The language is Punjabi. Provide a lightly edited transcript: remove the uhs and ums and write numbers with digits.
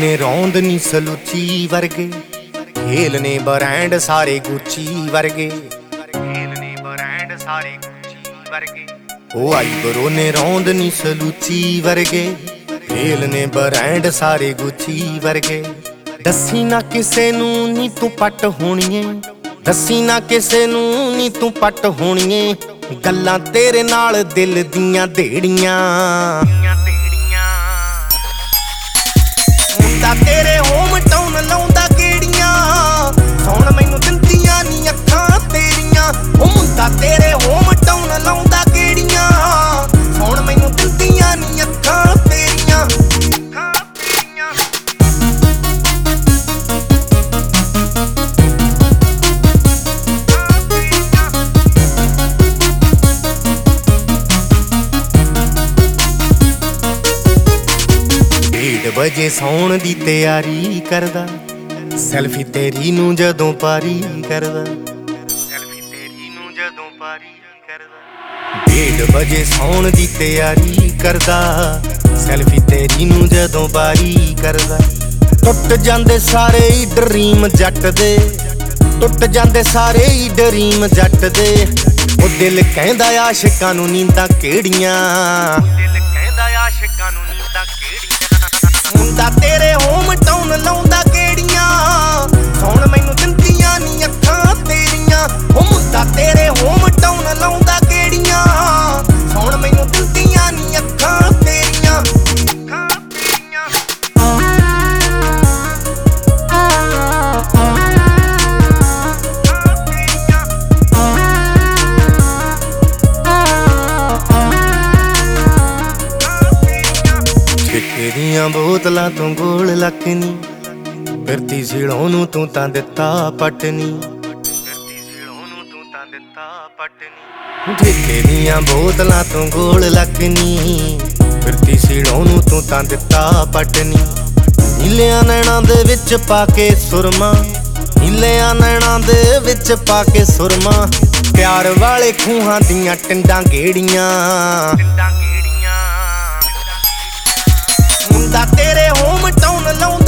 ਨੇ ਰੌਂਦ ਨੀ ਸਲੂਚੀ ਵਰਗੇ, ਖੇਲ ਨੇ ਬ੍ਰਾਂਡ ਸਾਰੇ ਗੁੱਚੀ ਵਰਗੇ, ਖੇਲ ਨੇ ਬ੍ਰਾਂਡ ਸਾਰੇ ਗੁੱਚੀ ਵਰਗੇ। ਉਹ ਆਈਬਰੋ ਨੇ ਰੌਂਦ ਨੀ ਸਲੂਚੀ ਵਰਗੇ, ਖੇਲ ਨੇ ਬ੍ਰਾਂਡ ਸਾਰੇ ਗੁੱਚੀ ਵਰਗੇ। ਦੱਸੀ ਨਾ ਕਿਸੇ ਨੂੰ ਨੀ ਤੂੰ ਪੱਟ ਹੋਣੀਏ, ਦੱਸੀ ਨਾ ਕਿਸੇ ਨੂੰ ਨੀ ਤੂੰ ਪੱਟ ਹੋਣੀਏ, ਗੱਲਾਂ ਤੇਰੇ ਨਾਲ ਦਿਲ ਦੀਆਂ ਢੇੜੀਆਂ। ਮੁੰਡਾ ਤੇਰੇ ਹੋਮ ਟਾਊਨ ਲਾਉਂਦਾ ਗੇੜੀਆਂ, ਸੌਣ ਮੈਨੂੰ ਦਿੰਦੀਆਂ ਨੀ ਅੱਖਾਂ ਤੇਰੀਆਂ। ਉਹ ਮੁੰਡਾ ਤੇਰੇ ਹੋਮ ਟਾਊਨ ਲਾਉਂਦਾ ਗੇੜੀਆਂ, ਸੌਣ ਮੈਨੂੰ ਦਿੰਦੀਆਂ ਨੀ ਅੱਖਾਂ ਤੇਰੀਆਂ। ਵਜੇ ਸੌਣ ਦੀ ਤਿਆਰੀ ਕਰਦਾ, ਸੈਲਫੀ ਤੇਰੀ ਨੂੰ ਜਦੋਂ ਪਾਰੀ ਕਰਦਾ, ਸੈਲਫੀ ਤੇਰੀ ਨੂੰ ਜਦੋਂ ਪਾਰੀ ਕਰਦਾ। 1:30 ਵਜੇ ਸੌਣ ਦੀ ਤਿਆਰੀ ਕਰਦਾ, ਸੈਲਫੀ ਤੇਰੀ ਨੂੰ ਜਦੋਂ ਪਾਰੀ ਕਰਦਾ। ਟੁੱਟ ਜਾਂਦੇ ਸਾਰੇ ਹੀ ਡਰੀਮ ਜੱਟ ਦੇ, ਟੁੱਟ ਜਾਂਦੇ ਸਾਰੇ ਹੀ ਡਰੀਮ ਜੱਟ ਦੇ। ਉਹ ਦਿਲ ਕਹਿੰਦਾ ਆਸ਼ਿਕਾਂ ਨੂੰ ਨੀਂਦਾਂ ਕਿਹੜੀਆਂ, ਦਿਲ ਕਹਿੰਦਾ ਆਸ਼ਿਕਾਂ ਨੂੰ ਨੀਂਦਾਂ ਕਿਹੜੀਆਂ। ਮੁੰਡਾ ਤੇਰੇ ਹੋਮ ਟਾਊਨ ਲਾਉਂਦਾ ਗੇੜੀਆਂ, ਸੌਣ ਮੈਨੂੰ ਦਿੰਦੀਆਂ ਨੀ ਅੱਖਾਂ ਤੇਰੀਆਂ। ਉਹ ਮੁੰਡਾ ਤੇਰੇ ਹੋਮ ਟਾਊਨ ਲਾਉਂਦਾ ਗੇੜੀਆਂ, ਸੌਣ ਮੈਨੂੰ ਦਿੰਦੀਆਂ ਨੀ ਅੱਖਾਂ ਤੇਰੀਆਂ। ਠੇਕੇ ਦੀਆਂ ਬੋਤਲਾਂ ਤੋਂ ਗੋਲ ਲੱਕ ਨੀ, ਫਿਰਤੀ ਸਿਲੋਂ ਨੂੰ ਤੂੰ ਤਾਂ ਦਿੱਤਾ ਪੱਟ ਨੀ, ਫਿਰਤੀ ਸਿਲੋਂ ਨੂੰ ਤੂੰ ਤਾਂ ਦਿੱਤਾ ਪੱਟ ਨੀ। ਠੇਕੇ ਦੀਆਂ ਬੋਤਲਾਂ ਤੋਂ ਗੋਲ ਲੱਕ ਨੀ, ਫਿਰਤੀ ਸਿਲੋਂ ਨੂੰ ਤੂੰ ਤਾਂ ਦਿੱਤਾ ਪੱਟ ਨੀ। ਨੀਲਿਆਂ ਨੈਣਾਂ ਦੇ ਵਿੱਚ ਪਾ ਕੇ ਸੁਰਮਾ, ਨੀਲਿਆਂ ਨੈਣਾਂ ਦੇ ਵਿੱਚ ਪਾ ਕੇ ਸੁਰਮਾ। ਪਿਆਰ ਵਾਲੇ ਖੂਹਾਂ ਦੀਆਂ ਟਿੰਡਾਂ ਗੇੜੀਆਂ, ਮੁੰਡਾ ਤੇਰੇ ਹੋਮ ਟਾਊਨ ਲਾਉਂਦਾ